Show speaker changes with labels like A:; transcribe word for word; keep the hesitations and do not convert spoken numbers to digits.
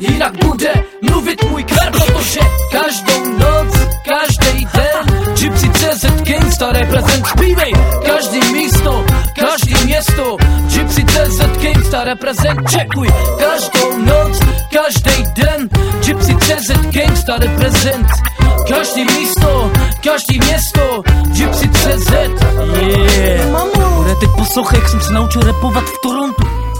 A: jinak bude mluvit můj kver, protože každou noc, každý den Gypsy C Z Gangsta reprezent, zpívej každý místo, každý město, Gypsy C Z Gangsta reprezent, čekuj každou noc, každý den, Gypsy C Z Gangsta reprezent, každý místo, každý město, Gypsy C Z, yeah. Bude teď poslouchej, jak jsem se naučil rapovat v Torontu.